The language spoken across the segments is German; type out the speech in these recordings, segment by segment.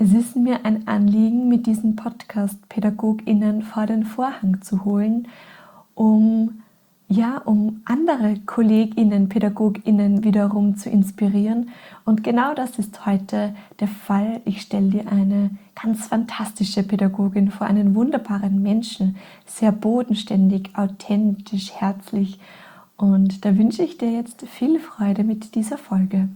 Es ist mir ein Anliegen, mit diesem Podcast PädagogInnen vor den Vorhang zu holen, um andere KollegInnen, PädagogInnen wiederum zu inspirieren. Und genau das ist heute der Fall. Ich stelle dir eine ganz fantastische Pädagogin vor, einen wunderbaren Menschen, sehr bodenständig, authentisch, herzlich. Und da wünsche ich dir jetzt viel Freude mit dieser Folge.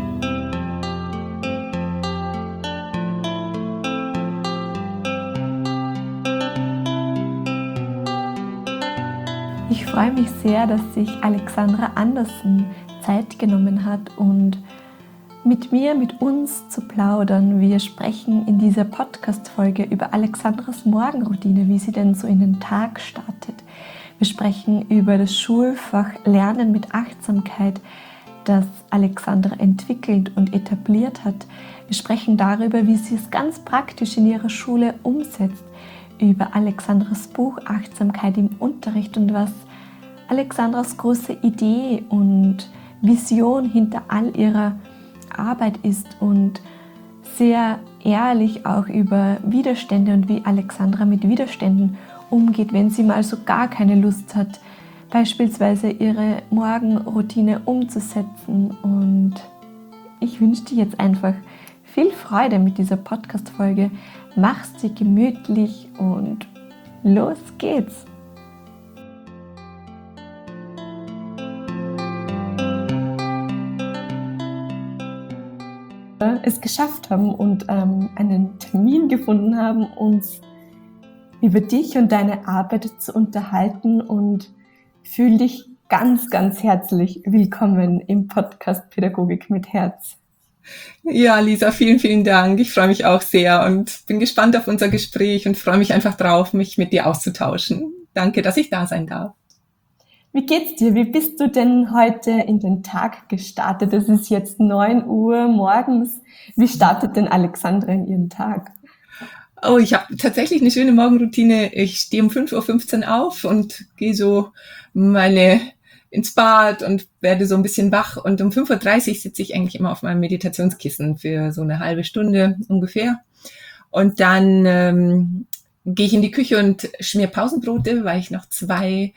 Ich freue mich sehr, dass sich Alexandra Andersen Zeit genommen hat und mit uns zu plaudern. Wir sprechen in dieser Podcast-Folge über Alexandras Morgenroutine, wie sie denn so in den Tag startet. Wir sprechen über das Schulfach Lernen mit Achtsamkeit, das Alexandra entwickelt und etabliert hat. Wir sprechen darüber, wie sie es ganz praktisch in ihrer Schule umsetzt, über Alexandras Buch Achtsamkeit im Unterricht und was Alexandras große Idee und Vision hinter all ihrer Arbeit ist und sehr ehrlich auch über Widerstände und wie Alexandra mit Widerständen umgeht, wenn sie mal so gar keine Lust hat, beispielsweise ihre Morgenroutine umzusetzen. Und ich wünsche dir jetzt einfach viel Freude mit dieser Podcast-Folge. Mach's dir gemütlich und los geht's! Es geschafft haben und einen Termin gefunden haben, uns über dich und deine Arbeit zu unterhalten, und fühl dich ganz, ganz herzlich willkommen im Podcast Pädagogik mit Herz. Ja, Lisa, vielen, vielen Dank. Ich freue mich auch sehr und bin gespannt auf unser Gespräch und freue mich einfach drauf, mich mit dir auszutauschen. Danke, dass ich da sein darf. Wie geht's dir? Wie bist du denn heute in den Tag gestartet? Es ist jetzt 9 Uhr morgens. Wie startet denn Alexandra in ihren Tag? Oh, ich habe tatsächlich eine schöne Morgenroutine. Ich stehe um 5:15 Uhr auf und gehe so ins Bad und werde so ein bisschen wach. Und um 5:30 Uhr sitze ich eigentlich immer auf meinem Meditationskissen für so eine halbe Stunde ungefähr. Und dann gehe ich in die Küche und schmier Pausenbrote, weil ich noch 2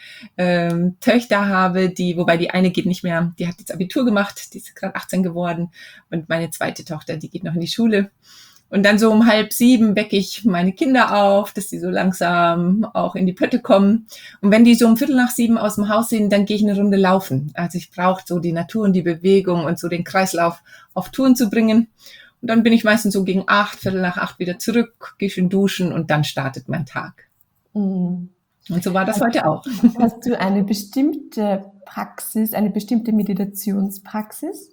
Töchter habe, wobei die eine geht nicht mehr, die hat jetzt Abitur gemacht, die ist gerade 18 geworden, und meine zweite Tochter, die geht noch in die Schule. Und dann so um 6:30 wecke ich meine Kinder auf, dass die so langsam auch in die Pötte kommen. Und wenn die so um 6:15 aus dem Haus sind, dann gehe ich eine Runde laufen. Also ich brauche so die Natur und die Bewegung und so den Kreislauf auf Touren zu bringen. Und dann bin ich meistens so gegen 8, 7:45 wieder zurück, gehe schön duschen und dann startet mein Tag. Und so war das heute auch. Hast du eine bestimmte Praxis, eine bestimmte Meditationspraxis?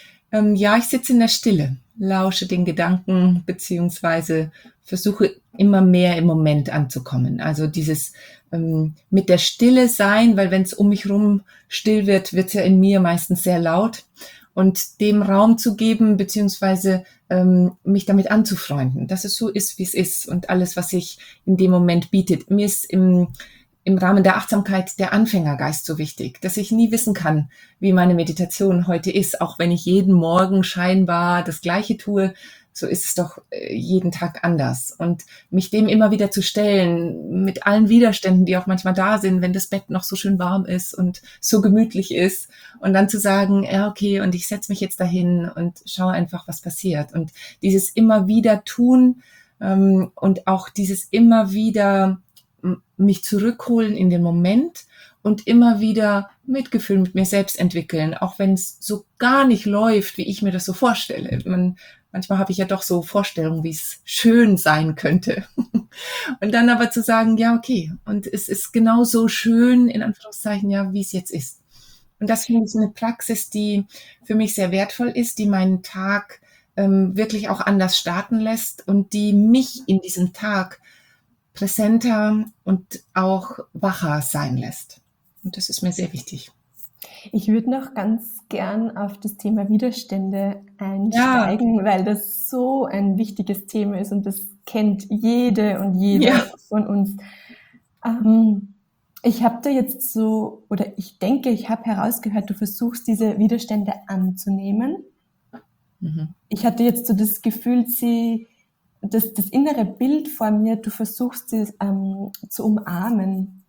Ja, ich sitze in der Stille, lausche den Gedanken beziehungsweise versuche immer mehr im Moment anzukommen. Also dieses mit der Stille sein, weil wenn es um mich rum still wird, wird es ja in mir meistens sehr laut. Und dem Raum zu geben, beziehungsweise mich damit anzufreunden, dass es so ist, wie es ist und alles, was sich in dem Moment bietet. Mir ist im Rahmen der Achtsamkeit der Anfängergeist so wichtig, dass ich nie wissen kann, wie meine Meditation heute ist, auch wenn ich jeden Morgen scheinbar das Gleiche tue. So ist es doch jeden Tag anders. Und mich dem immer wieder zu stellen, mit allen Widerständen, die auch manchmal da sind, wenn das Bett noch so schön warm ist und so gemütlich ist. Und dann zu sagen, ja, okay, und ich setze mich jetzt dahin und schaue einfach, was passiert. Und dieses immer wieder tun und auch dieses immer wieder mich zurückholen in den Moment und immer wieder Mitgefühl mit mir selbst entwickeln, auch wenn es so gar nicht läuft, wie ich mir das so vorstelle. Manchmal habe ich ja doch so Vorstellungen, wie es schön sein könnte. Und dann aber zu sagen, ja, okay, und es ist genauso schön, in Anführungszeichen, ja, wie es jetzt ist. Und das finde ich eine Praxis, die für mich sehr wertvoll ist, die meinen Tag wirklich auch anders starten lässt und die mich in diesem Tag präsenter und auch wacher sein lässt. Und das ist mir sehr wichtig. Ich würde noch ganz gern auf das Thema Widerstände einsteigen, weil das so ein wichtiges Thema ist und das kennt jede und jeder von uns. Ich habe da jetzt so, oder ich denke, ich habe herausgehört, du versuchst diese Widerstände anzunehmen. Ich hatte jetzt so das Gefühl, sie das innere Bild vor mir, du versuchst es zu umarmen.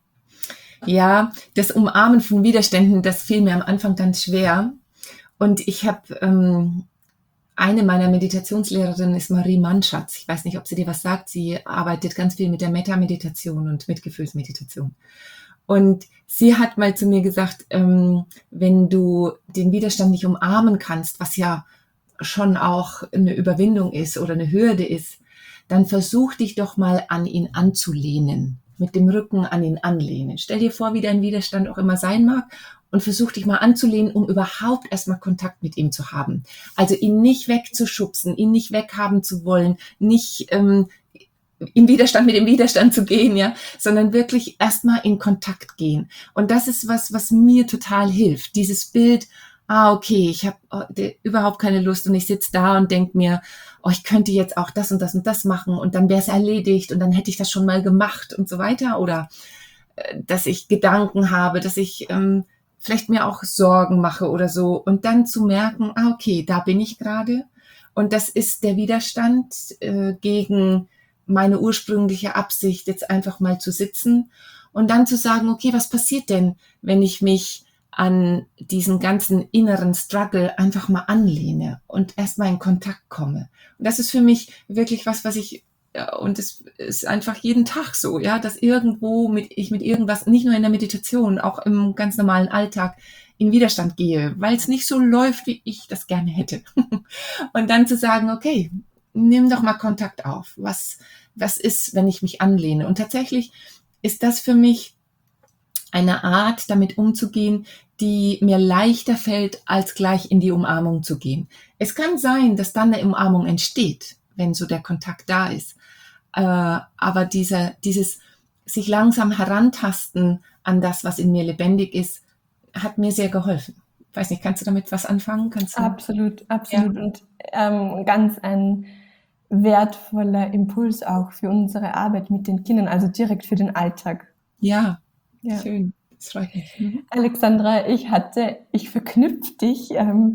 Ja, das Umarmen von Widerständen, das fiel mir am Anfang ganz schwer. Und ich habe eine meiner Meditationslehrerinnen ist Marie Mannschatz. Ich weiß nicht, ob sie dir was sagt. Sie arbeitet ganz viel mit der Metta-Meditation und Mitgefühlsmeditation. Und sie hat mal zu mir gesagt, wenn du den Widerstand nicht umarmen kannst, was ja schon auch eine Überwindung ist oder eine Hürde ist, dann versuch dich doch mal an ihn anzulehnen, mit dem Rücken an ihn anlehnen. Stell dir vor, wie dein Widerstand auch immer sein mag und versuch dich mal anzulehnen, um überhaupt erstmal Kontakt mit ihm zu haben. Also ihn nicht wegzuschubsen, ihn nicht weghaben zu wollen, nicht im Widerstand mit dem Widerstand zu gehen, ja, sondern wirklich erstmal in Kontakt gehen. Und das ist was mir total hilft. Dieses Bild, okay, ich habe überhaupt keine Lust und ich sitze da und denke mir, ich könnte jetzt auch das und das und das machen und dann wäre es erledigt und dann hätte ich das schon mal gemacht und so weiter. Oder dass ich Gedanken habe, dass ich vielleicht mir auch Sorgen mache oder so. Und dann zu merken, okay, da bin ich gerade. Und das ist der Widerstand gegen meine ursprüngliche Absicht, jetzt einfach mal zu sitzen und dann zu sagen, okay, was passiert denn, wenn ich mich an diesen ganzen inneren Struggle einfach mal anlehne und erstmal in Kontakt komme. Und das ist für mich wirklich was ich, und es ist einfach jeden Tag so, ja, dass ich mit irgendwas, nicht nur in der Meditation, auch im ganz normalen Alltag in Widerstand gehe, weil es nicht so läuft, wie ich das gerne hätte. Und dann zu sagen, okay, nimm doch mal Kontakt auf. Was ist, wenn ich mich anlehne? Und tatsächlich ist das für mich eine Art, damit umzugehen, die mir leichter fällt, als gleich in die Umarmung zu gehen. Es kann sein, dass dann eine Umarmung entsteht, wenn so der Kontakt da ist. Aber dieses sich langsam herantasten an das, was in mir lebendig ist, hat mir sehr geholfen. Ich weiß nicht, kannst du damit was anfangen? Absolut. Ja. Und ganz ein wertvoller Impuls auch für unsere Arbeit mit den Kindern, also direkt für den Alltag. Ja, Ja. schön. Das freut mich. Alexandra, ich verknüpfe dich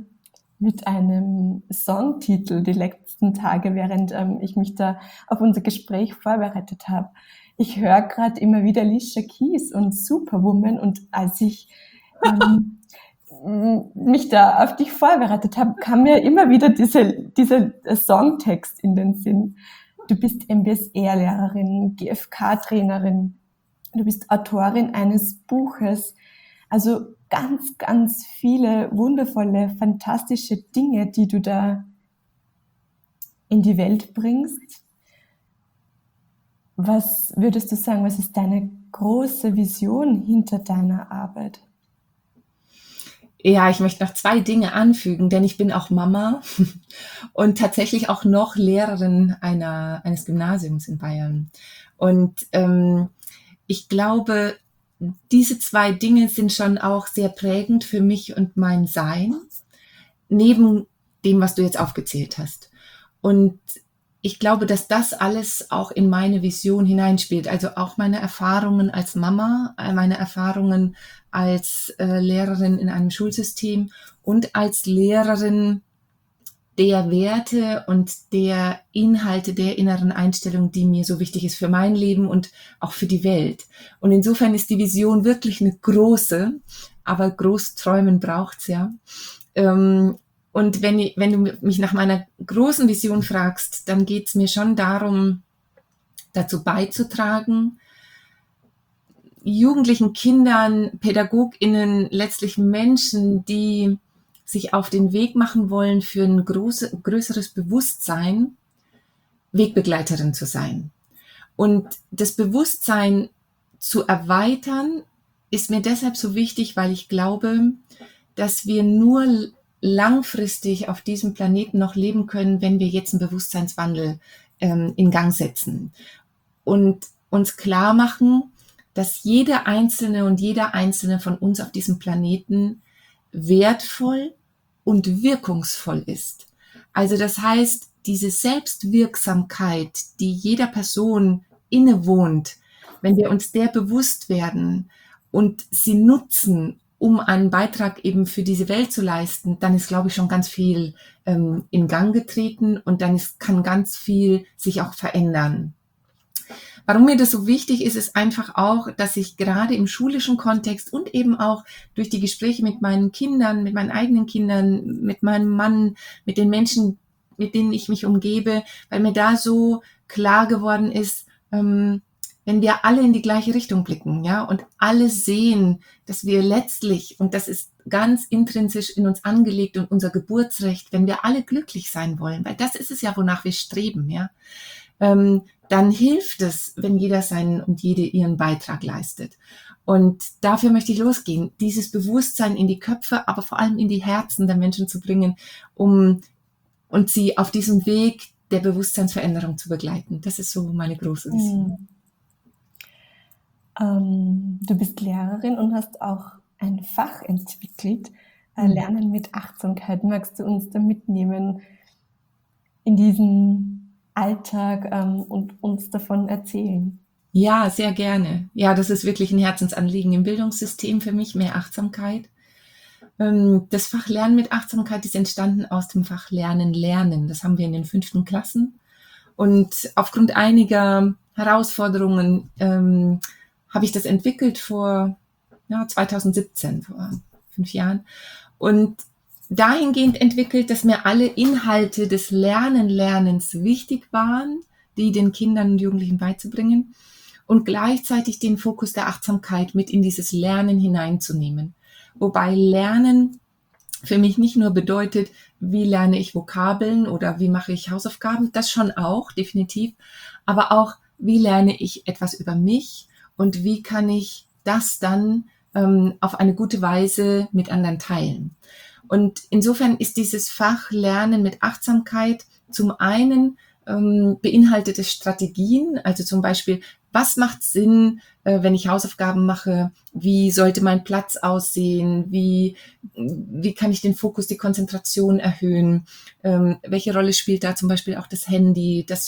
mit einem Songtitel die letzten Tage, während ich mich da auf unser Gespräch vorbereitet habe. Ich höre gerade immer wieder Alicia Keys und Superwoman, und als ich mich da auf dich vorbereitet habe, kam mir immer wieder dieser Songtext in den Sinn. Du bist MBSR-Lehrerin, GFK-Trainerin, du bist Autorin eines Buches. Also ganz, ganz viele wundervolle, fantastische Dinge, die du da in die Welt bringst. Was würdest du sagen, was ist deine große Vision hinter deiner Arbeit? Ja, ich möchte noch 2 Dinge anfügen, denn ich bin auch Mama und tatsächlich auch noch Lehrerin eines Gymnasiums in Bayern. Und ich glaube, diese 2 Dinge sind schon auch sehr prägend für mich und mein Sein, neben dem, was du jetzt aufgezählt hast. Und ich glaube, dass das alles auch in meine Vision hineinspielt. Also auch meine Erfahrungen als Mama, meine Erfahrungen als Lehrerin in einem Schulsystem und als Lehrerin der Werte und der Inhalte, der inneren Einstellung, die mir so wichtig ist für mein Leben und auch für die Welt. Und insofern ist die Vision wirklich eine große, aber groß träumen braucht's ja. Und wenn du mich nach meiner großen Vision fragst, dann geht's mir schon darum, dazu beizutragen, jugendlichen Kindern, PädagogInnen, letztlich Menschen, die sich auf den Weg machen wollen, für ein größeres Bewusstsein, Wegbegleiterin zu sein. Und das Bewusstsein zu erweitern, ist mir deshalb so wichtig, weil ich glaube, dass wir nur langfristig auf diesem Planeten noch leben können, wenn wir jetzt einen Bewusstseinswandel in Gang setzen und uns klar machen, dass jede Einzelne und jeder Einzelne von uns auf diesem Planeten wertvoll und wirkungsvoll ist. Also das heißt, diese Selbstwirksamkeit, die jeder Person innewohnt, wenn wir uns der bewusst werden und sie nutzen um einen Beitrag eben für diese Welt zu leisten, dann ist, glaube ich, schon ganz viel in Gang getreten und dann kann ganz viel sich auch verändern. Warum mir das so wichtig ist, ist einfach auch, dass ich gerade im schulischen Kontext und eben auch durch die Gespräche mit meinen Kindern, mit meinen eigenen Kindern, mit meinem Mann, mit den Menschen, mit denen ich mich umgebe, weil mir da so klar geworden ist, wenn wir alle in die gleiche Richtung blicken, ja, und alle sehen, dass wir letztlich, und das ist ganz intrinsisch in uns angelegt und unser Geburtsrecht, wenn wir alle glücklich sein wollen, weil das ist es ja, wonach wir streben, ja, dann hilft es, wenn jeder seinen und jede ihren Beitrag leistet. Und dafür möchte ich losgehen, dieses Bewusstsein in die Köpfe, aber vor allem in die Herzen der Menschen zu bringen, und sie auf diesem Weg der Bewusstseinsveränderung zu begleiten. Das ist so meine große Vision. Du bist Lehrerin und hast auch ein Fach entwickelt, Lernen mit Achtsamkeit. Magst du uns da mitnehmen in diesen Alltag und uns davon erzählen? Ja, sehr gerne. Ja, das ist wirklich ein Herzensanliegen im Bildungssystem für mich, mehr Achtsamkeit. Das Fach Lernen mit Achtsamkeit ist entstanden aus dem Fach Lernen. Das haben wir in den 5. Klassen. Und aufgrund einiger Herausforderungen habe ich das entwickelt vor 2017, vor 5 Jahren. Und dahingehend entwickelt, dass mir alle Inhalte des Lernens wichtig waren, die den Kindern und Jugendlichen beizubringen und gleichzeitig den Fokus der Achtsamkeit mit in dieses Lernen hineinzunehmen. Wobei Lernen für mich nicht nur bedeutet, wie lerne ich Vokabeln oder wie mache ich Hausaufgaben, das schon auch, definitiv, aber auch, wie lerne ich etwas über mich und wie kann ich das dann auf eine gute Weise mit anderen teilen. Und insofern ist dieses Fach Lernen mit Achtsamkeit zum einen beinhaltet es Strategien, also zum Beispiel, was macht Sinn, wenn ich Hausaufgaben mache, wie sollte mein Platz aussehen, wie kann ich den Fokus, die Konzentration erhöhen, welche Rolle spielt da zum Beispiel auch das Handy, das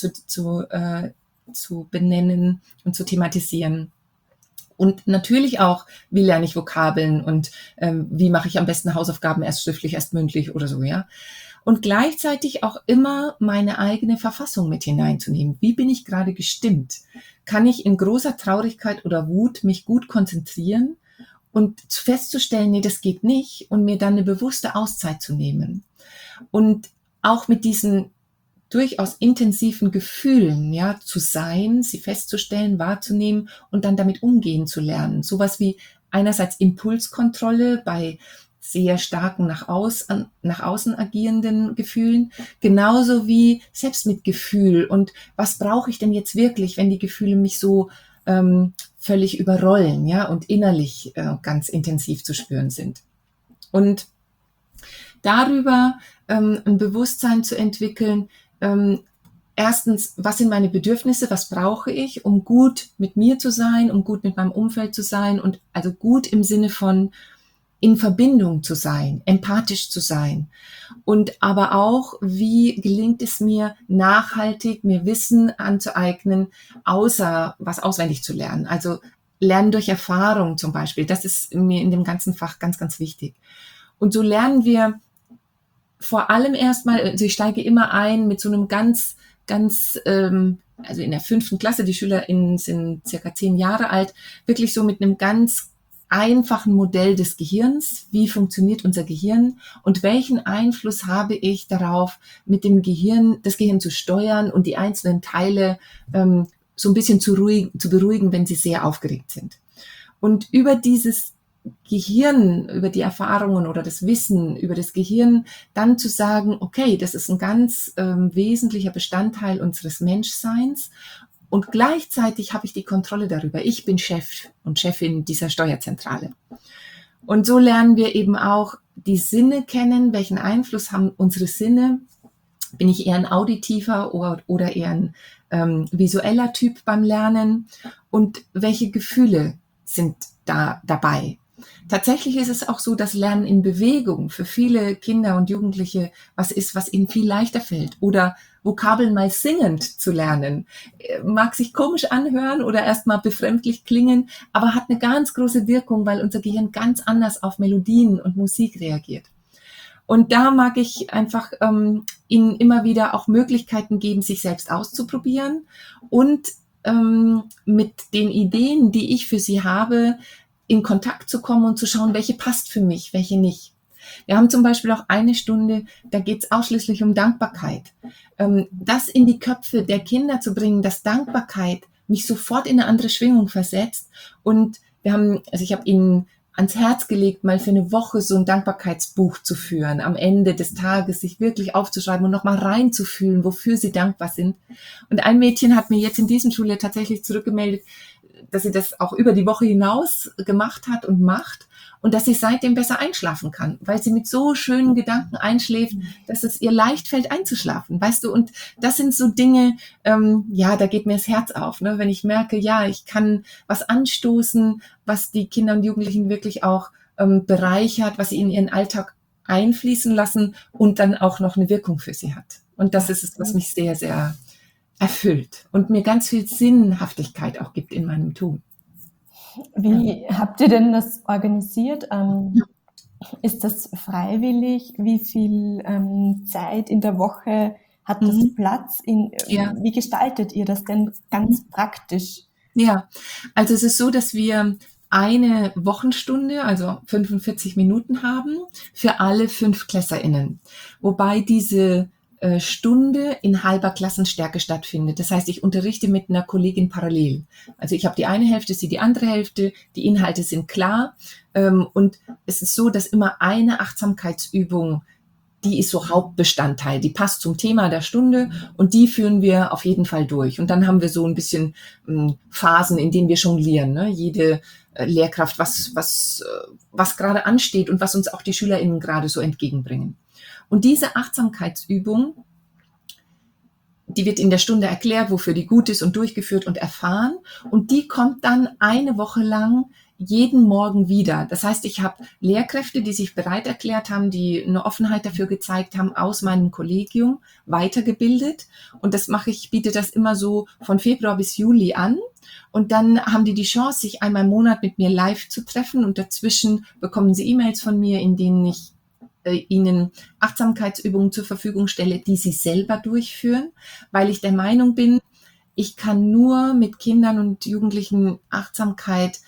zu benennen und zu thematisieren. Und natürlich auch, wie lerne ich Vokabeln und wie mache ich am besten Hausaufgaben, erst schriftlich, erst mündlich oder so, ja. Und gleichzeitig auch immer meine eigene Verfassung mit hineinzunehmen. Wie bin ich gerade gestimmt? Kann ich in großer Traurigkeit oder Wut mich gut konzentrieren und festzustellen, nee, das geht nicht und mir dann eine bewusste Auszeit zu nehmen. Und auch mit diesen durchaus intensiven Gefühlen, ja, zu sein, sie festzustellen, wahrzunehmen und dann damit umgehen zu lernen. Sowas wie einerseits Impulskontrolle bei sehr starken nach außen agierenden Gefühlen, genauso wie Selbstmitgefühl und was brauche ich denn jetzt wirklich, wenn die Gefühle mich so völlig überrollen, ja, und innerlich ganz intensiv zu spüren sind. Und darüber ein Bewusstsein zu entwickeln, erstens, was sind meine Bedürfnisse, was brauche ich, um gut mit mir zu sein, um gut mit meinem Umfeld zu sein und also gut im Sinne von in Verbindung zu sein, empathisch zu sein und aber auch, wie gelingt es mir nachhaltig, mir Wissen anzueignen, außer was auswendig zu lernen, also Lernen durch Erfahrung zum Beispiel, das ist mir in dem ganzen Fach ganz, ganz wichtig. Und so lernen wir vor allem erstmal, also ich steige immer ein mit so einem ganz, also in der 5. Klasse, die SchülerInnen sind circa 10 Jahre alt, wirklich so mit einem ganz einfachen Modell des Gehirns. Wie funktioniert unser Gehirn und welchen Einfluss habe ich darauf, mit dem Gehirn, das Gehirn zu steuern und die einzelnen Teile so ein bisschen zu beruhigen, wenn sie sehr aufgeregt sind. Und über dieses Gehirn, über die Erfahrungen oder das Wissen über das Gehirn, dann zu sagen, okay, das ist ein ganz wesentlicher Bestandteil unseres Menschseins und gleichzeitig habe ich die Kontrolle darüber. Ich bin Chef und Chefin dieser Steuerzentrale. Und so lernen wir eben auch die Sinne kennen, welchen Einfluss haben unsere Sinne. Bin ich eher ein auditiver oder eher ein visueller Typ beim Lernen und welche Gefühle sind da dabei. Tatsächlich ist es auch so, dass Lernen in Bewegung für viele Kinder und Jugendliche was ist, was ihnen viel leichter fällt oder Vokabeln mal singend zu lernen. Mag sich komisch anhören oder erstmal befremdlich klingen, aber hat eine ganz große Wirkung, weil unser Gehirn ganz anders auf Melodien und Musik reagiert. Und da mag ich einfach ihnen immer wieder auch Möglichkeiten geben, sich selbst auszuprobieren und mit den Ideen, die ich für sie habe, in Kontakt zu kommen und zu schauen, welche passt für mich, welche nicht. Wir haben zum Beispiel auch eine Stunde, da geht es ausschließlich um Dankbarkeit. Das in die Köpfe der Kinder zu bringen, dass Dankbarkeit mich sofort in eine andere Schwingung versetzt. Und ich habe ihnen ans Herz gelegt, mal für eine Woche so ein Dankbarkeitsbuch zu führen, am Ende des Tages sich wirklich aufzuschreiben und nochmal reinzufühlen, wofür sie dankbar sind. Und ein Mädchen hat mir jetzt in diesem Schuljahr tatsächlich zurückgemeldet, dass sie das auch über die Woche hinaus gemacht hat und macht und dass sie seitdem besser einschlafen kann, weil sie mit so schönen Gedanken einschläft, dass es ihr leicht fällt einzuschlafen, weißt du? Und das sind so Dinge, da geht mir das Herz auf, ne? Wenn ich merke, ja, ich kann was anstoßen, was die Kinder und Jugendlichen wirklich auch bereichert, was sie in ihren Alltag einfließen lassen und dann auch noch eine Wirkung für sie hat. Und das ist es, was mich sehr, sehr erfüllt und mir ganz viel Sinnhaftigkeit auch gibt in meinem Tun. Wie habt ihr denn das organisiert? Ist das freiwillig? Wie viel Zeit in der Woche hat das Platz? Wie gestaltet ihr das denn ganz praktisch? Ja, also es ist so, dass wir eine Wochenstunde, also 45 Minuten haben für alle 5 KlässerInnen. Wobei diese Stunde in halber Klassenstärke stattfindet. Das heißt, ich unterrichte mit einer Kollegin parallel. Also ich habe die eine Hälfte, sie die andere Hälfte, die Inhalte sind klar und es ist so, dass immer eine Achtsamkeitsübung, die ist so Hauptbestandteil, die passt zum Thema der Stunde und die führen wir auf jeden Fall durch. Und dann haben wir so ein bisschen Phasen, in denen wir jonglieren, ne? Jede Lehrkraft, was gerade ansteht und was uns auch die SchülerInnen gerade so entgegenbringen. Und diese Achtsamkeitsübung, die wird in der Stunde erklärt, wofür die gut ist und durchgeführt und erfahren. Und die kommt dann eine Woche lang jeden Morgen wieder. Das heißt, ich habe Lehrkräfte, die sich bereit erklärt haben, die eine Offenheit dafür gezeigt haben, aus meinem Kollegium weitergebildet. Und das biete das immer so von Februar bis Juli an. Und dann haben die Chance, sich einmal im Monat mit mir live zu treffen. Und dazwischen bekommen sie E-Mails von mir, in denen ich ihnen Achtsamkeitsübungen zur Verfügung stelle, die sie selber durchführen, weil ich der Meinung bin, ich kann nur mit Kindern und Jugendlichen Achtsamkeit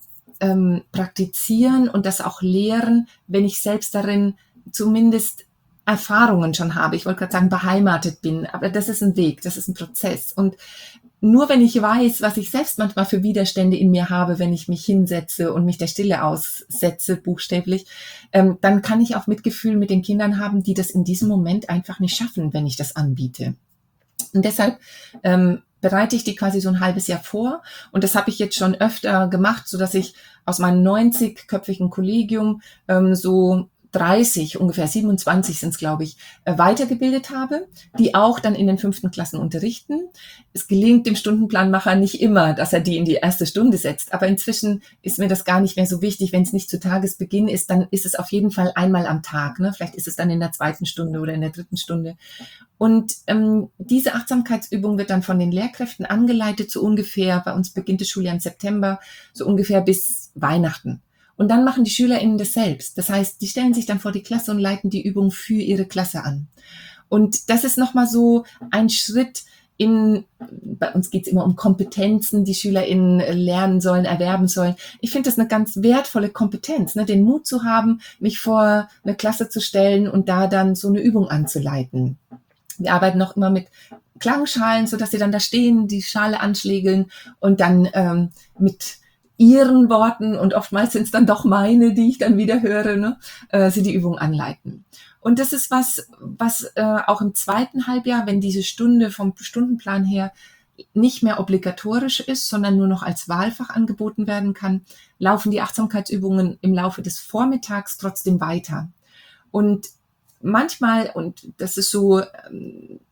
praktizieren und das auch lehren, wenn ich selbst darin zumindest Erfahrungen schon habe. Ich wollte gerade sagen, beheimatet bin, aber das ist ein Weg, das ist ein Prozess. Und nur wenn ich weiß, was ich selbst manchmal für Widerstände in mir habe, wenn ich mich hinsetze und mich der Stille aussetze, buchstäblich, dann kann ich auch Mitgefühl mit den Kindern haben, die das in diesem Moment einfach nicht schaffen, wenn ich das anbiete. Und deshalb bereite ich die quasi so ein halbes Jahr vor. Und das habe ich jetzt schon öfter gemacht, so dass ich aus meinem 90-köpfigen Kollegium so 30, ungefähr 27 sind es, glaube ich, weitergebildet habe, die auch dann in den 5. Klassen unterrichten. Es gelingt dem Stundenplanmacher nicht immer, dass er die in die erste Stunde setzt, aber inzwischen ist mir das gar nicht mehr so wichtig. Wenn es nicht zu Tagesbeginn ist, dann ist es auf jeden Fall einmal am Tag. Ne? Vielleicht ist es dann in der 2. Stunde oder in der 3. Stunde. Und diese Achtsamkeitsübung wird dann von den Lehrkräften angeleitet, so ungefähr, bei uns beginnt das Schuljahr im September, so ungefähr bis Weihnachten. Und dann machen die SchülerInnen das selbst. Das heißt, die stellen sich dann vor die Klasse und leiten die Übung für ihre Klasse an. Und das ist nochmal so ein Schritt bei uns geht es immer um Kompetenzen, die SchülerInnen lernen sollen, erwerben sollen. Ich finde das eine ganz wertvolle Kompetenz, ne? Den Mut zu haben, mich vor eine Klasse zu stellen und da dann so eine Übung anzuleiten. Wir arbeiten noch immer mit Klangschalen, sodass sie dann da stehen, die Schale anschlägeln und dann mit ihren Worten und oftmals sind es dann doch meine, die ich dann wieder höre, ne, sie die Übung anleiten. Und das ist was auch im 2. Halbjahr, wenn diese Stunde vom Stundenplan her nicht mehr obligatorisch ist, sondern nur noch als Wahlfach angeboten werden kann, laufen die Achtsamkeitsübungen im Laufe des Vormittags trotzdem weiter. Und manchmal, und das ist so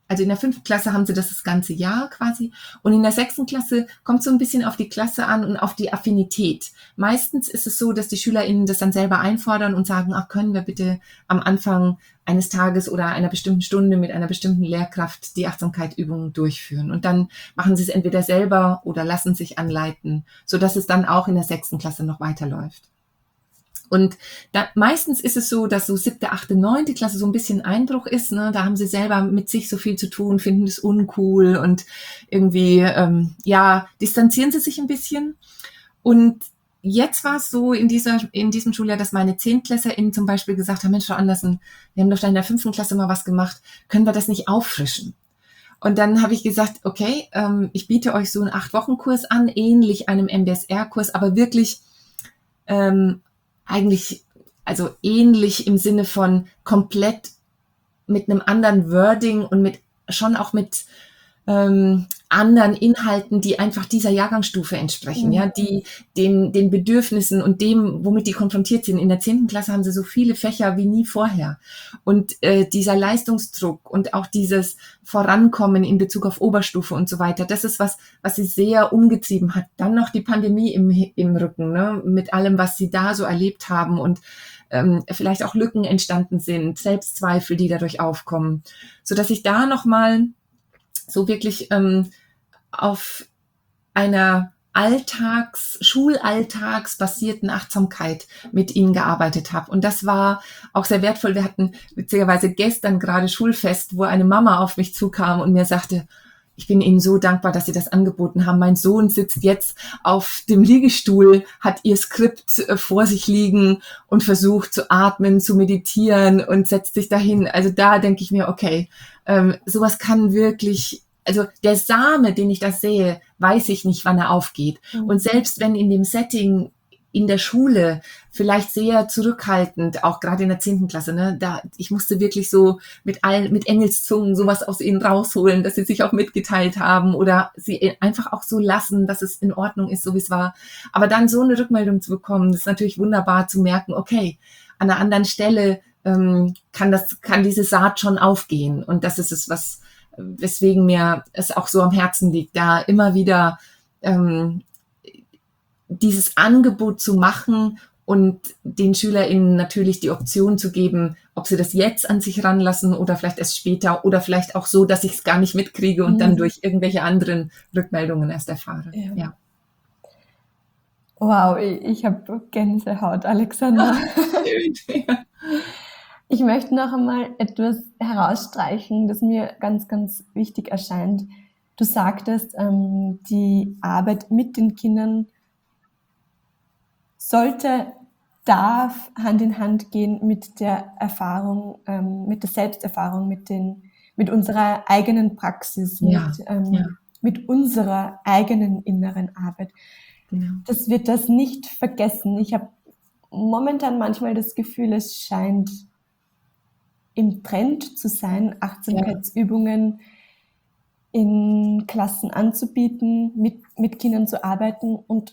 also in der 5. Klasse haben sie das ganze Jahr quasi. Und in der 6. Klasse kommt so ein bisschen auf die Klasse an und auf die Affinität. Meistens ist es so, dass die SchülerInnen das dann selber einfordern und sagen, ach, können wir bitte am Anfang eines Tages oder einer bestimmten Stunde mit einer bestimmten Lehrkraft die Achtsamkeitsübungen durchführen. Und dann machen sie es entweder selber oder lassen sich anleiten, sodass es dann auch in der 6. Klasse noch weiterläuft. Und meistens ist es so, dass so 7., 8., 9. Klasse so ein bisschen Einbruch ist. Ne? Da haben sie selber mit sich so viel zu tun, finden es uncool und irgendwie, distanzieren sie sich ein bisschen. Und jetzt war es so in diesem Schuljahr, dass meine 10-KlässlerInnen zum Beispiel gesagt haben, Mensch, Frau Andersen, wir haben doch in der 5. Klasse mal was gemacht, können wir das nicht auffrischen? Und dann habe ich gesagt, okay, ich biete euch so einen 8-Wochen-Kurs an, ähnlich einem MBSR-Kurs, aber wirklich eigentlich, also ähnlich im Sinne von komplett mit einem anderen Wording und schon auch mit anderen Inhalten, die einfach dieser Jahrgangsstufe entsprechen, ja, die den Bedürfnissen und dem, womit die konfrontiert sind. In der 10. Klasse haben sie so viele Fächer wie nie vorher. Und dieser Leistungsdruck und auch dieses Vorankommen in Bezug auf Oberstufe und so weiter, das ist was sie sehr umgetrieben hat. Dann noch die Pandemie im Rücken, ne, mit allem, was sie da so erlebt haben und vielleicht auch Lücken entstanden sind, Selbstzweifel, die dadurch aufkommen, sodass ich da nochmal so wirklich auf einer schulalltagsbasierten Achtsamkeit mit ihnen gearbeitet habe. Und das war auch sehr wertvoll. Wir hatten witzigerweise gestern gerade Schulfest, wo eine Mama auf mich zukam und mir sagte, ich bin Ihnen so dankbar, dass Sie das angeboten haben. Mein Sohn sitzt jetzt auf dem Liegestuhl, hat ihr Skript vor sich liegen und versucht zu atmen, zu meditieren und setzt sich dahin. Also da denke ich mir, okay, sowas kann wirklich, also der Same, den ich da sehe, weiß ich nicht, wann er aufgeht. Und selbst wenn in dem Setting in der Schule vielleicht sehr zurückhaltend, auch gerade in der 10. Klasse, ne, ich musste wirklich so mit Engelszungen sowas aus ihnen rausholen, dass sie sich auch mitgeteilt haben oder sie einfach auch so lassen, dass es in Ordnung ist, so wie es war. Aber dann so eine Rückmeldung zu bekommen, das ist natürlich wunderbar zu merken, okay, an einer anderen Stelle kann diese Saat schon aufgehen. Und das ist es, weswegen mir es auch so am Herzen liegt, da immer wieder dieses Angebot zu machen und den SchülerInnen natürlich die Option zu geben, ob sie das jetzt an sich ranlassen oder vielleicht erst später oder vielleicht auch so, dass ich es gar nicht mitkriege und dann durch irgendwelche anderen Rückmeldungen erst erfahre. Ja. Wow, ich habe Gänsehaut, Alexandra. Ich möchte noch einmal etwas herausstreichen, das mir ganz, ganz wichtig erscheint. Du sagtest, die Arbeit mit den Kindern darf Hand in Hand gehen mit der Erfahrung, mit der Selbsterfahrung, mit unserer eigenen Praxis, mit unserer eigenen inneren Arbeit. Genau. Dass wir das nicht vergessen. Ich habe momentan manchmal das Gefühl, es scheint im Trend zu sein, Achtsamkeitsübungen in Klassen anzubieten, mit Kindern zu arbeiten und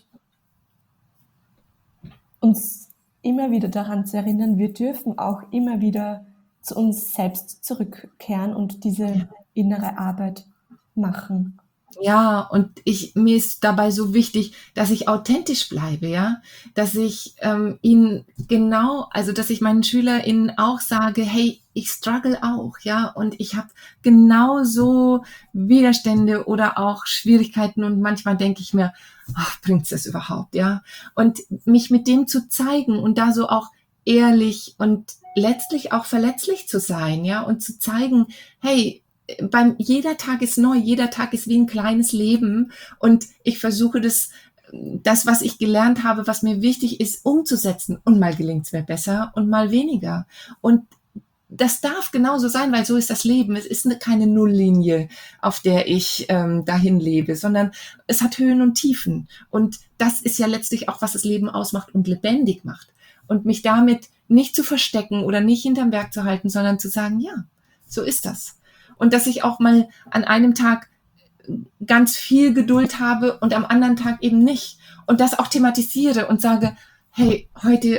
uns immer wieder daran zu erinnern, wir dürfen auch immer wieder zu uns selbst zurückkehren und diese innere Arbeit machen. Ja, und mir ist dabei so wichtig, dass ich authentisch bleibe, ja, dass ich dass ich meinen SchülerInnen auch sage, hey, ich struggle auch, ja, und ich habe genauso Widerstände oder auch Schwierigkeiten und manchmal denke ich mir, ach, bringt's das überhaupt, ja, und mich mit dem zu zeigen und da so auch ehrlich und letztlich auch verletzlich zu sein, ja, und zu zeigen, hey, jeder Tag ist neu, jeder Tag ist wie ein kleines Leben und ich versuche das, was ich gelernt habe, was mir wichtig ist, umzusetzen und mal gelingt es mir besser und mal weniger und das darf genauso sein, weil so ist das Leben. Es ist keine Nulllinie, auf der ich dahin lebe, sondern es hat Höhen und Tiefen und das ist ja letztlich auch, was das Leben ausmacht und lebendig macht und mich damit nicht zu verstecken oder nicht hinterm Berg zu halten, sondern zu sagen, ja, so ist das. Und dass ich auch mal an einem Tag ganz viel Geduld habe und am anderen Tag eben nicht. Und das auch thematisiere und sage, hey, heute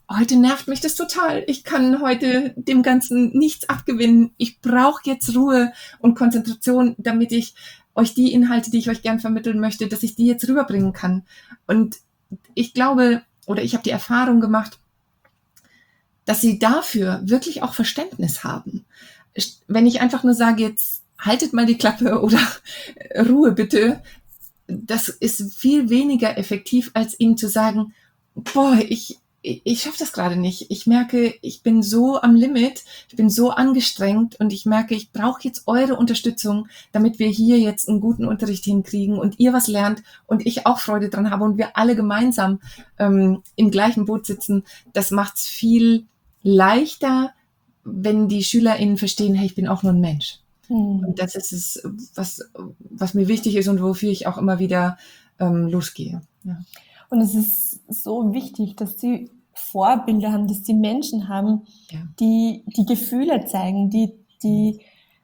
heute nervt mich das total. Ich kann heute dem Ganzen nichts abgewinnen. Ich brauche jetzt Ruhe und Konzentration, damit ich euch die Inhalte, die ich euch gern vermitteln möchte, dass ich die jetzt rüberbringen kann. Und ich glaube, oder ich habe die Erfahrung gemacht, dass sie dafür wirklich auch Verständnis haben. Wenn ich einfach nur sage, jetzt haltet mal die Klappe oder Ruhe bitte, das ist viel weniger effektiv, als ihnen zu sagen, boah, ich schaffe das gerade nicht. Ich merke, ich bin so am Limit, ich bin so angestrengt und ich merke, ich brauche jetzt eure Unterstützung, damit wir hier jetzt einen guten Unterricht hinkriegen und ihr was lernt und ich auch Freude dran habe und wir alle gemeinsam im gleichen Boot sitzen. Das macht's viel leichter, wenn die SchülerInnen verstehen, hey, ich bin auch nur ein Mensch. Und das ist es, was mir wichtig ist und wofür ich auch immer wieder losgehe. Ja. Und es ist so wichtig, dass sie Vorbilder haben, dass sie Menschen haben, die Gefühle zeigen, die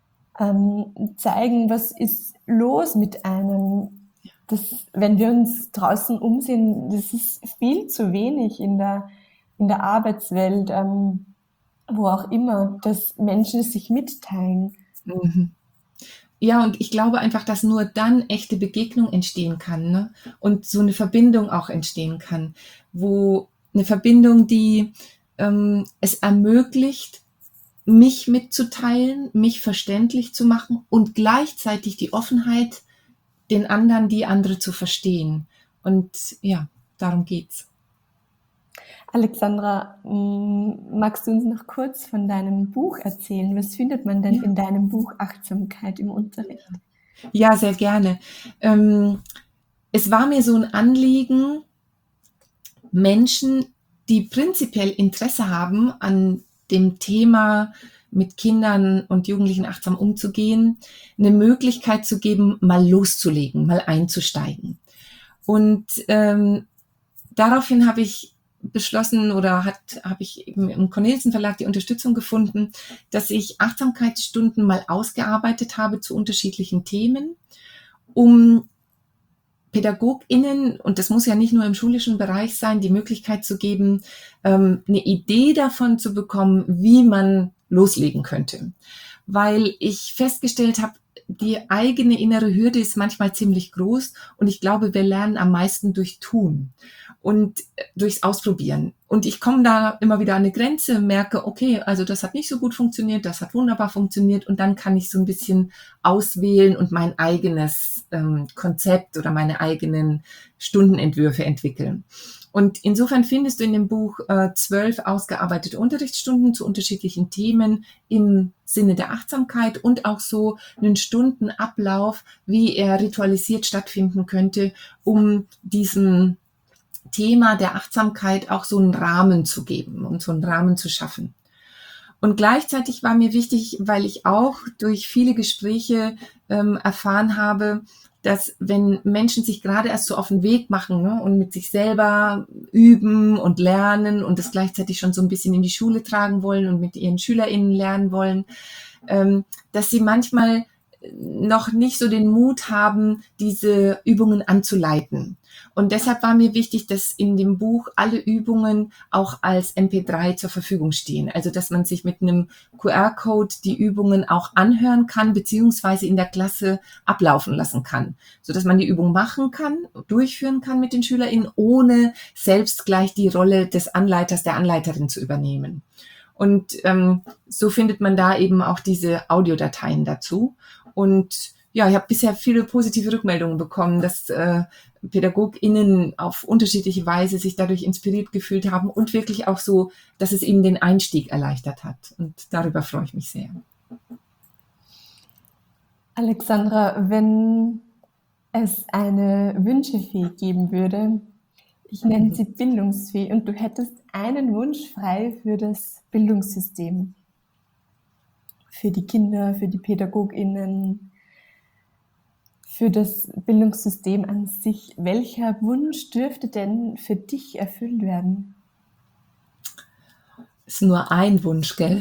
zeigen, was ist los mit einem. Das, wenn wir uns draußen umsehen, das ist viel zu wenig in der Arbeitswelt, wo auch immer, dass Menschen es sich mitteilen. Mhm. Ja, und ich glaube einfach, dass nur dann echte Begegnung entstehen kann, ne? Und so eine Verbindung auch entstehen kann, wo eine Verbindung, die es ermöglicht, mich mitzuteilen, mich verständlich zu machen und gleichzeitig die Offenheit, den anderen, die andere zu verstehen. Und ja, darum geht's. Alexandra, magst du uns noch kurz von deinem Buch erzählen? Was findet man denn in deinem Buch Achtsamkeit im Unterricht? Ja, sehr gerne. Es war mir so ein Anliegen, Menschen, die prinzipiell Interesse haben an dem Thema, mit Kindern und Jugendlichen achtsam umzugehen, eine Möglichkeit zu geben, mal loszulegen, mal einzusteigen. Und daraufhin habe ich beschlossen oder habe ich eben im Cornelsen Verlag die Unterstützung gefunden, dass ich Achtsamkeitsstunden mal ausgearbeitet habe zu unterschiedlichen Themen, um PädagogInnen, und das muss ja nicht nur im schulischen Bereich sein, die Möglichkeit zu geben, eine Idee davon zu bekommen, wie man loslegen könnte. Weil ich festgestellt habe, die eigene innere Hürde ist manchmal ziemlich groß und ich glaube, wir lernen am meisten durch Tun und durchs Ausprobieren. Und ich komme da immer wieder an eine Grenze, merke, okay, also das hat nicht so gut funktioniert, das hat wunderbar funktioniert und dann kann ich so ein bisschen auswählen und mein eigenes Konzept oder meine eigenen Stundenentwürfe entwickeln. Und insofern findest du in dem Buch 12 ausgearbeitete Unterrichtsstunden zu unterschiedlichen Themen im Sinne der Achtsamkeit und auch so einen Stundenablauf, wie er ritualisiert stattfinden könnte, um diesem Thema der Achtsamkeit auch so einen Rahmen zu geben und so einen Rahmen zu schaffen. Und gleichzeitig war mir wichtig, weil ich auch durch viele Gespräche erfahren habe, dass wenn Menschen sich gerade erst so auf den Weg machen, ne, und mit sich selber üben und lernen und das gleichzeitig schon so ein bisschen in die Schule tragen wollen und mit ihren SchülerInnen lernen wollen, dass sie manchmal noch nicht so den Mut haben, diese Übungen anzuleiten. Und deshalb war mir wichtig, dass in dem Buch alle Übungen auch als MP3 zur Verfügung stehen. Also, dass man sich mit einem QR-Code die Übungen auch anhören kann, beziehungsweise in der Klasse ablaufen lassen kann, sodass man die Übung machen kann, durchführen kann mit den SchülerInnen, ohne selbst gleich die Rolle des Anleiters, der Anleiterin zu übernehmen. Und so findet man da eben auch diese Audiodateien dazu. Und ja, ich habe bisher viele positive Rückmeldungen bekommen, dass PädagogInnen auf unterschiedliche Weise sich dadurch inspiriert gefühlt haben und wirklich auch so, dass es ihnen den Einstieg erleichtert hat. Und darüber freue ich mich sehr. Alexandra, wenn es eine Wünschefee geben würde, ich nenne sie Bildungsfee, und du hättest einen Wunsch frei für das Bildungssystem, für die Kinder, für die PädagogInnen, für das Bildungssystem an sich. Welcher Wunsch dürfte denn für dich erfüllt werden? Ist nur ein Wunsch, gell?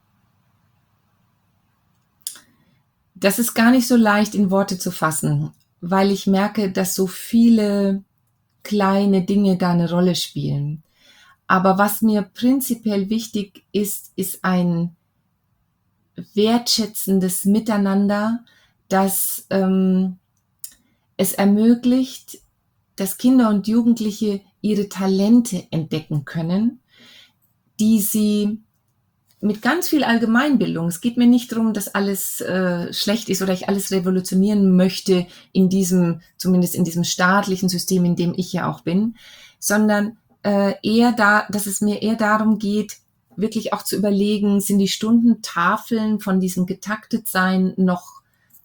Das ist gar nicht so leicht in Worte zu fassen. weil ich merke, dass so viele kleine Dinge da eine Rolle spielen. Aber was mir prinzipiell wichtig ist, ist ein wertschätzendes Miteinander, das es ermöglicht, dass Kinder und Jugendliche ihre Talente entdecken können, die sie mit ganz viel Allgemeinbildung, es geht mir nicht darum, dass alles schlecht ist oder ich alles revolutionieren möchte zumindest in diesem staatlichen System, in dem ich ja auch bin, sondern dass es mir eher darum geht, wirklich auch zu überlegen, sind die Stundentafeln von diesem Getaktetsein noch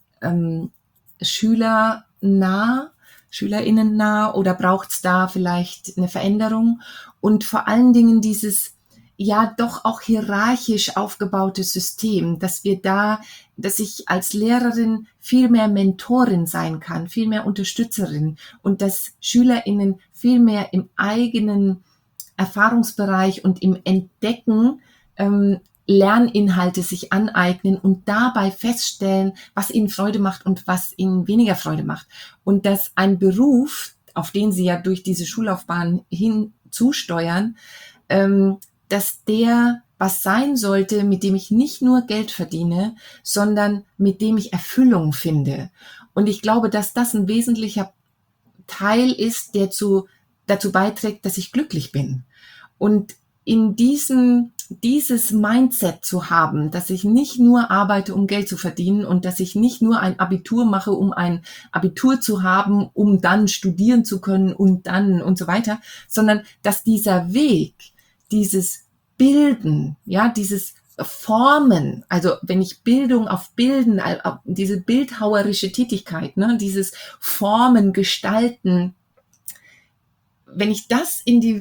SchülerInnen nah oder braucht es da vielleicht eine Veränderung? Und vor allen Dingen dieses ja doch auch hierarchisch aufgebaute System, dass ich als Lehrerin viel mehr Mentorin sein kann, viel mehr Unterstützerin und dass SchülerInnen viel mehr im eigenen Erfahrungsbereich und im Entdecken Lerninhalte sich aneignen und dabei feststellen, was ihnen Freude macht und was ihnen weniger Freude macht. Und dass ein Beruf, auf den sie ja durch diese Schullaufbahn hin zusteuern, dass der was sein sollte, mit dem ich nicht nur Geld verdiene, sondern mit dem ich Erfüllung finde. Und ich glaube, dass das ein wesentlicher Teil ist, der dazu beiträgt, dass ich glücklich bin. Und in dieses Mindset zu haben, dass ich nicht nur arbeite, um Geld zu verdienen und dass ich nicht nur ein Abitur mache, um ein Abitur zu haben, um dann studieren zu können und dann und so weiter, sondern dass dieser Weg, dieses Bilden, ja, dieses Formen, also wenn ich Bildung auf Bilden, diese bildhauerische Tätigkeit, ne, dieses Formen, Gestalten, wenn ich das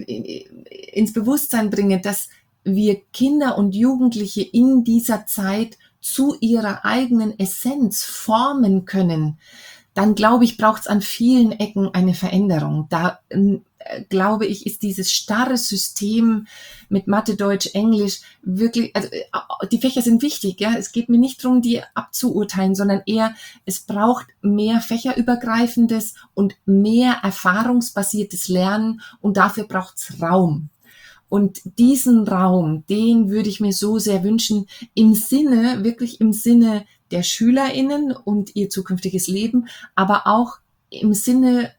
ins Bewusstsein bringe, dass wir Kinder und Jugendliche in dieser Zeit zu ihrer eigenen Essenz formen können, dann glaube ich, braucht es an vielen Ecken eine Veränderung. Da glaube ich, ist dieses starre System mit Mathe, Deutsch, Englisch wirklich, also die Fächer sind wichtig, ja. Es geht mir nicht darum, die abzuurteilen, sondern eher, es braucht mehr fächerübergreifendes und mehr erfahrungsbasiertes Lernen und dafür braucht es Raum. Und diesen Raum, den würde ich mir so sehr wünschen, wirklich im Sinne der SchülerInnen und ihr zukünftiges Leben, aber auch im Sinne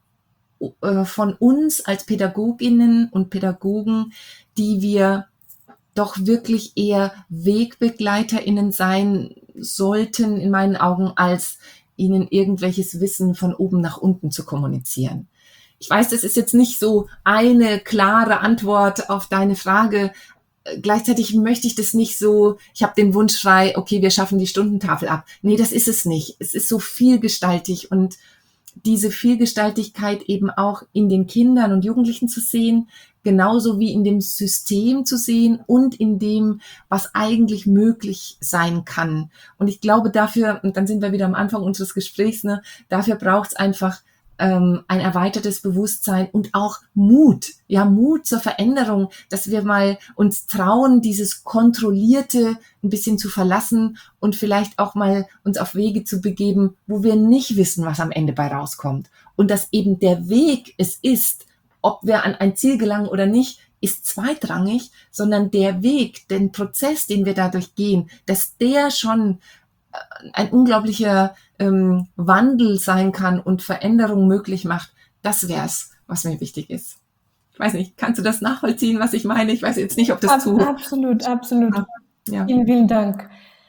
von uns als PädagogInnen und Pädagogen, die wir doch wirklich eher WegbegleiterInnen sein sollten, in meinen Augen, als ihnen irgendwelches Wissen von oben nach unten zu kommunizieren. Ich weiß, das ist jetzt nicht so eine klare Antwort auf deine Frage. Gleichzeitig möchte ich das nicht so, ich habe den Wunsch frei, okay, wir schaffen die Stundentafel ab. Nee, das ist es nicht. Es ist so vielgestaltig und diese Vielgestaltigkeit eben auch in den Kindern und Jugendlichen zu sehen, genauso wie in dem System zu sehen und in dem, was eigentlich möglich sein kann. Und ich glaube dafür, und dann sind wir wieder am Anfang unseres Gesprächs, ne, dafür braucht es einfach ein erweitertes Bewusstsein und auch Mut, ja, Mut zur Veränderung, dass wir mal uns trauen, dieses Kontrollierte ein bisschen zu verlassen und vielleicht auch mal uns auf Wege zu begeben, wo wir nicht wissen, was am Ende bei rauskommt. Und dass eben der Weg es ist, ob wir an ein Ziel gelangen oder nicht, ist zweitrangig, sondern der Weg, den Prozess, den wir dadurch gehen, dass der schon ein unglaublicher Wandel sein kann und Veränderung möglich macht, das wäre es, was mir wichtig ist. Ich weiß nicht, kannst du das nachvollziehen, was ich meine? Ich weiß jetzt nicht, ob das zu... Absolut. Ja. Vielen, vielen Dank.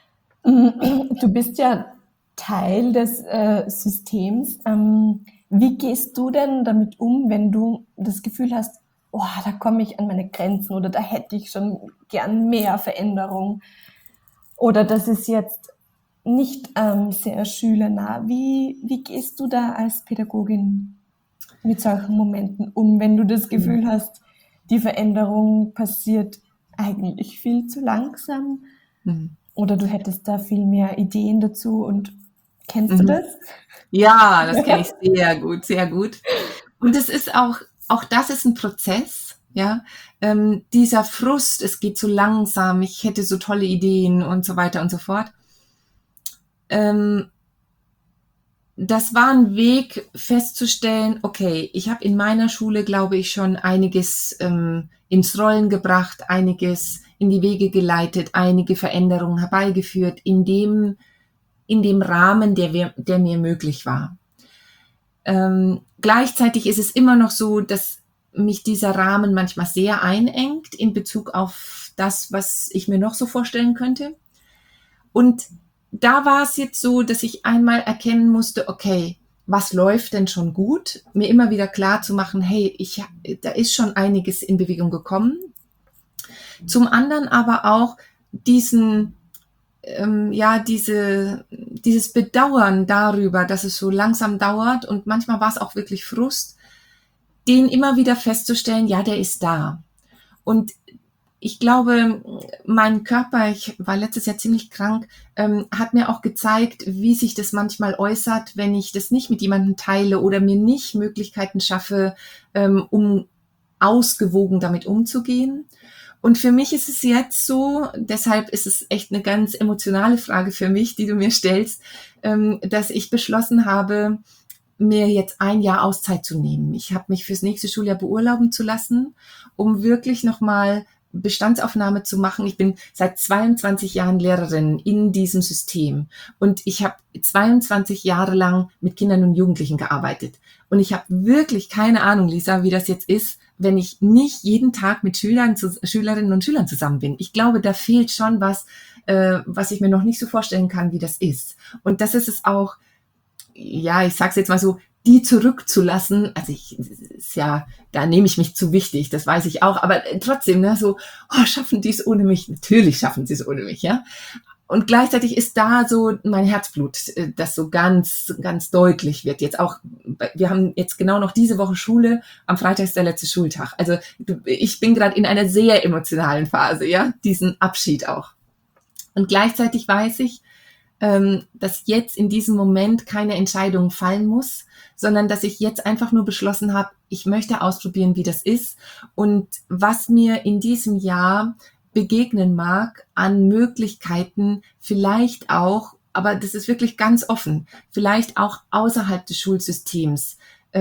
Du bist ja Teil des Systems. Wie gehst du denn damit um, wenn du das Gefühl hast, oh, da komme ich an meine Grenzen oder da hätte ich schon gern mehr Veränderung oder das ist jetzt nicht sehr schülernah. Wie gehst du da als Pädagogin mit solchen Momenten um, wenn du das Gefühl hast, die Veränderung passiert eigentlich viel zu langsam oder du hättest da viel mehr Ideen dazu und kennst du das? Ja, das kenne ich sehr gut, sehr gut. Und es ist auch das ist ein Prozess, ja. Dieser Frust, es geht zu langsam, ich hätte so tolle Ideen und so weiter und so fort. das war ein Weg festzustellen, okay, ich habe in meiner Schule, glaube ich, schon einiges ins Rollen gebracht, einiges in die Wege geleitet, einige Veränderungen herbeigeführt in dem Rahmen, der mir möglich war. Gleichzeitig ist es immer noch so, dass mich dieser Rahmen manchmal sehr einengt in Bezug auf das, was ich mir noch so vorstellen könnte. Und da war es jetzt so, dass ich einmal erkennen musste, okay, was läuft denn schon gut? Mir immer wieder klar zu machen, hey, da ist schon einiges in Bewegung gekommen. Zum anderen aber auch dieses Bedauern darüber, dass es so langsam dauert und manchmal war es auch wirklich Frust, den immer wieder festzustellen, ja, der ist da. Und ich glaube, mein Körper, ich war letztes Jahr ziemlich krank, hat mir auch gezeigt, wie sich das manchmal äußert, wenn ich das nicht mit jemandem teile oder mir nicht Möglichkeiten schaffe, um ausgewogen damit umzugehen. Und für mich ist es jetzt so, deshalb ist es echt eine ganz emotionale Frage für mich, die du mir stellst, dass ich beschlossen habe, mir jetzt ein Jahr Auszeit zu nehmen. Ich habe mich fürs nächste Schuljahr beurlauben zu lassen, um wirklich nochmal Bestandsaufnahme zu machen. Ich bin seit 22 Jahren Lehrerin in diesem System und ich habe 22 Jahre lang mit Kindern und Jugendlichen gearbeitet. Und ich habe wirklich keine Ahnung, Lisa, wie das jetzt ist, wenn ich nicht jeden Tag mit Schülerinnen und Schülern zusammen bin. Ich glaube, da fehlt schon was, was ich mir noch nicht so vorstellen kann, wie das ist. Und das ist es auch, ja, ich sag's jetzt mal so, die zurückzulassen, also ist ja, da nehme ich mich zu wichtig, das weiß ich auch, aber trotzdem, ne, so, schaffen die es ohne mich? Natürlich schaffen sie es ohne mich, ja. Und gleichzeitig ist da so mein Herzblut, das so ganz, ganz deutlich wird. Jetzt auch, wir haben jetzt genau noch diese Woche Schule, am Freitag ist der letzte Schultag. Also ich bin gerade in einer sehr emotionalen Phase, ja, diesen Abschied auch. Und gleichzeitig weiß ich, dass jetzt in diesem Moment keine Entscheidung fallen muss, sondern dass ich jetzt einfach nur beschlossen habe, ich möchte ausprobieren, wie das ist und was mir in diesem Jahr begegnen mag an Möglichkeiten, vielleicht auch, aber das ist wirklich ganz offen, vielleicht auch außerhalb des Schulsystems,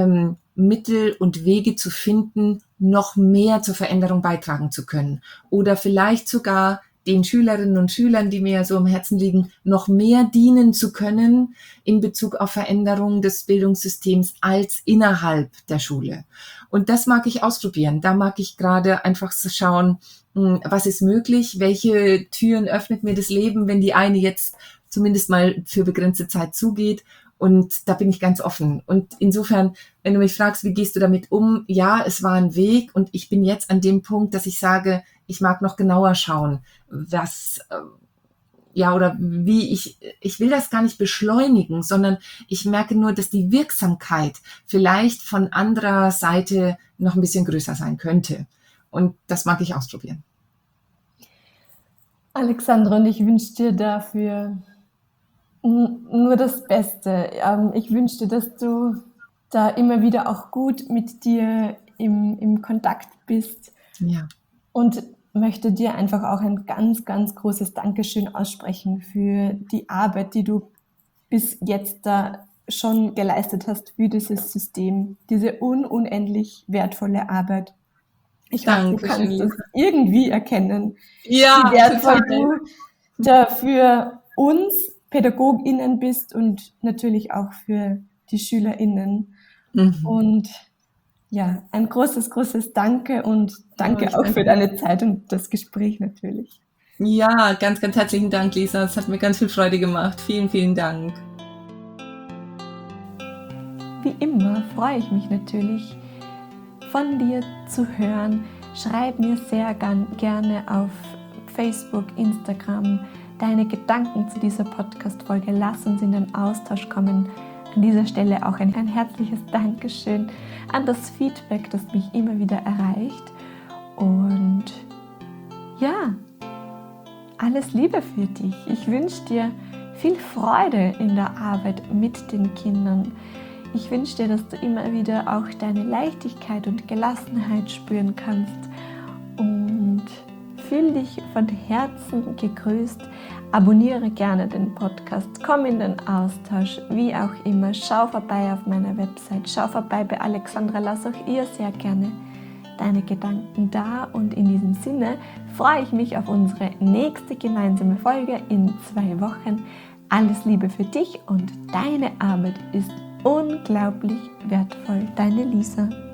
Mittel und Wege zu finden, noch mehr zur Veränderung beitragen zu können oder vielleicht sogar den Schülerinnen und Schülern, die mir ja so am Herzen liegen, noch mehr dienen zu können in Bezug auf Veränderung des Bildungssystems als innerhalb der Schule. Und das mag ich ausprobieren. Da mag ich gerade einfach so schauen, was ist möglich, welche Türen öffnet mir das Leben, wenn die eine jetzt zumindest mal für begrenzte Zeit zugeht. Und da bin ich ganz offen. Und insofern, wenn du mich fragst, wie gehst du damit um? Ja, es war ein Weg und ich bin jetzt an dem Punkt, dass ich sage, ich mag noch genauer schauen, was, oder wie ich will das gar nicht beschleunigen, sondern ich merke nur, dass die Wirksamkeit vielleicht von anderer Seite noch ein bisschen größer sein könnte. Und das mag ich ausprobieren. Alexandra, und ich wünsche dir dafür nur das Beste. Ich wünsche dir, dass du da immer wieder auch gut mit dir im Kontakt bist. Ja. Und möchte dir einfach auch ein ganz, ganz großes Dankeschön aussprechen für die Arbeit, die du bis jetzt da schon geleistet hast für dieses System, diese unendlich wertvolle Arbeit. Ich hoffe, du kannst das irgendwie erkennen, ja, wie wertvoll du da für uns PädagogInnen bist und natürlich auch für die SchülerInnen. Und ja, ein großes, großes Danke und danke auch für deine Zeit und das Gespräch natürlich. Ja, ganz, ganz herzlichen Dank, Lisa. Es hat mir ganz viel Freude gemacht. Vielen, vielen Dank. Wie immer freue ich mich natürlich, von dir zu hören. Schreib mir sehr gerne auf Facebook, Instagram deine Gedanken zu dieser Podcast-Folge. Lass uns in den Austausch kommen. An dieser Stelle auch ein herzliches Dankeschön an das Feedback, das mich immer wieder erreicht. Und ja, alles Liebe für dich. Ich wünsche dir viel Freude in der Arbeit mit den Kindern. Ich wünsche dir, dass du immer wieder auch deine Leichtigkeit und Gelassenheit spüren kannst und fühl dich von Herzen gegrüßt. Abonniere gerne den Podcast, komm in den Austausch, wie auch immer. Schau vorbei auf meiner Website, schau vorbei bei Alexandra, lass auch ihr sehr gerne deine Gedanken da. Und in diesem Sinne freue ich mich auf unsere nächste gemeinsame Folge in 2 Wochen. Alles Liebe für dich und deine Arbeit ist unglaublich wertvoll. Deine Lisa.